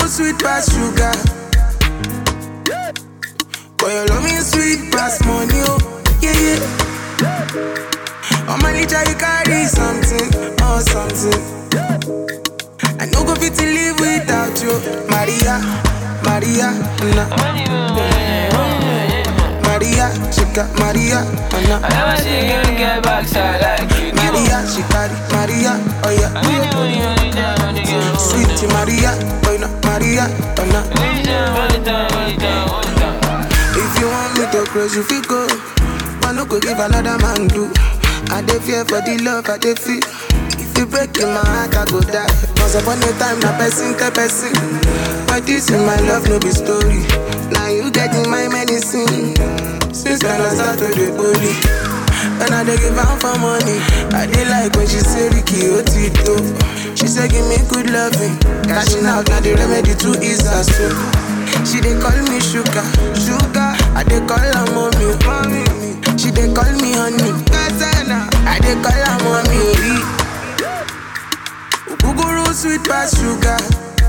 sweet past sugar. Boy, your love me sweet past money, oh, yeah, yeah. On my litter, you carry something, oh, something. I no go fit to live without you, Maria, Maria, nah. Maria, she got Maria, nah. I never see a girl get backside like you do. Maria, she carry Maria, oh yeah. Sweet Maria, boy, no, Maria, oh nah. If you want me to close, you feel go. But no go give another man do. I dey fear for the love I dey feel. If you break in my heart, I go die. Once upon a time, na person tell person. But this in my love, no be story. Now you getting my medicine. Since then I start to dey bully. And I dey give am for money. I dey like when she say Ricky Otito. She say give me good loving. Cashing out, now the remedy to ease her soul. She dey call me sugar, sugar. I dey call her mommy, mommy. She dey call me honey, I dey call her mommy. Uguguru sweet past sugar.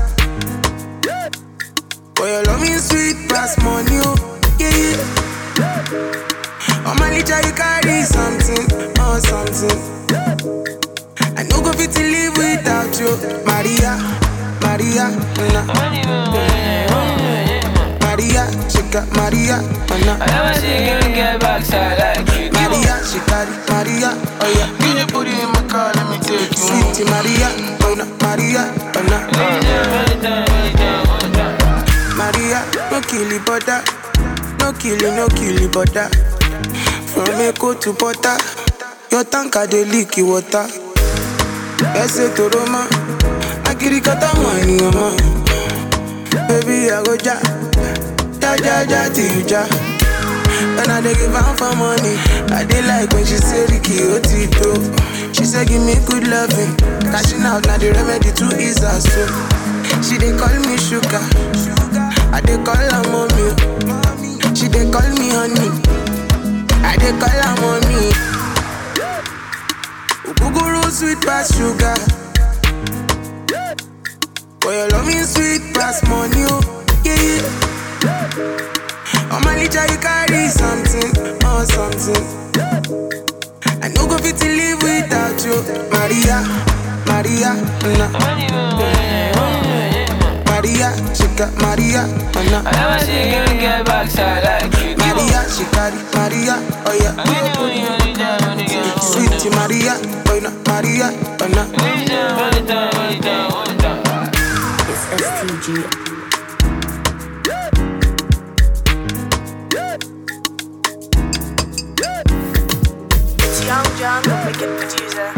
Boy, your love me sweet past money, oh, yeah, yeah. On my litter, you carry something, oh, something. I no go fit to live without you, Maria, Maria, nah. Maria, she got Maria, nah. I never see a girl get backside like you do. Maria, she carry Maria, oh yeah. Can you put it in my car, let me take you. Sweet Maria, oh no, Maria, oh no. Maria, no kill it, butter. No kill it, butter. From Echo to Porta, your tanker dey leak water. Ese to Roma, I get it cut money, mama. Baby, I go ja, till you ja. And I dey give am for money. I dey like when she say Ricky Otito. She say give me good loving. Cashing out, now the remedy to ease her soul. She dey call me sugar, I dey call her mommy. She dey call me honey, I dey call her mommy. Uguguru sweet past sugar. Boy, your love me sweet past money, oh, yeah, yeah. On my litter, you carry something, oh, something. I no go fit to live without you, Maria, Maria, nah. Maria, she got Maria, nah. I never see a girl get backside like you do. Maria, she carry Maria, oh yeah. Sweet Maria, boy, no, Maria, oh nah. It's STG. Young John, the wicked producer.